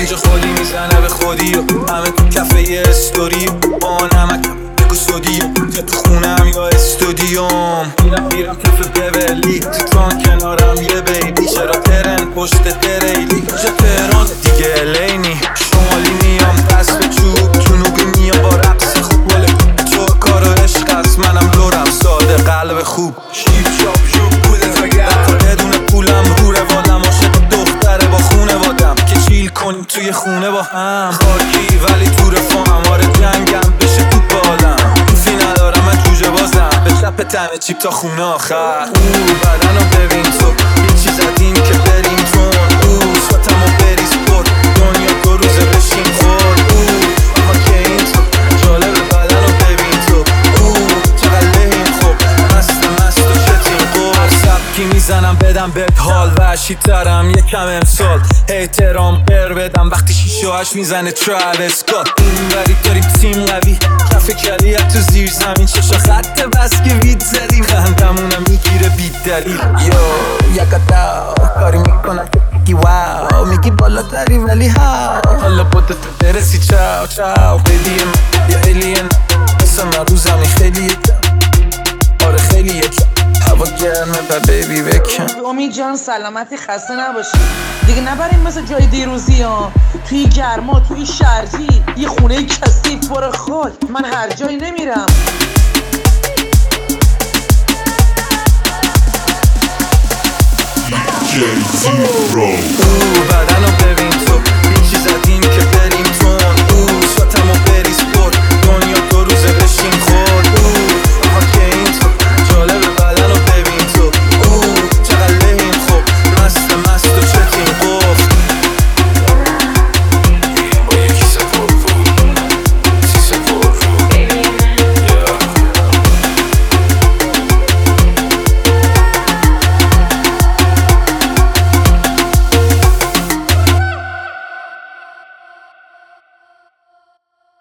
اینجا خالی میزنه به خودی و همه تو کفه یه استوری با نمک بگو سودیوم تو خونم یا استودیوم میرم کف بولی تو تران کنارم یه بیبی چرا ترن پشت تریلی چه تهران دیگه الینی شمالی میام دست به چوب جنوبی میام با رقص خوب ولی تو کار و عشق است منم لورم ساده قلب خوب شیب شاپ شوب پولت بگرد بدون پولم رو روالم عاشق دختره با خونه وادم که چیل کنیم توی خونه با هم خاکی ولی تو رفاهم آره جنگم بشه تو بالم فی ندارم من جوجه بازم به چپ تمه چیپ تا خونه آخر بدنو ببین تو یه چیز زدیم که بریم تون ساتمو بریز پر دنیا دو روزه بشین خور اما که این تو جالب بدنو ببین تو چقدر لحیم خوب مست و شتیم قور سبکی میزنم بدم بهت حال وحشی ترم یکم امسال احترام بر بدم وقتی شیشه و هش میزنه تراویس اسکات این وری داریم تیم قوی کف کلیت تو زیر زمین چشا خط بس که وید زدیم خندمونم میگیره بید دلیل یو یکتا کاری میکنم که بگی واو میگی بالا تری ولی هاو حالا بوده تو برسی چاو چاو بدیم یه الین اسم من رو زمین خیلی آره خیلی هوا گرمه و بیبی بکن امید جان سلامتی خسته نباشی دیگه نبریم مثل جای دیروزی ها توی گرما توی شرجی یه خونه کثیف پر خاک من هر جایی نمیرم DJ Zero. بدنو ببین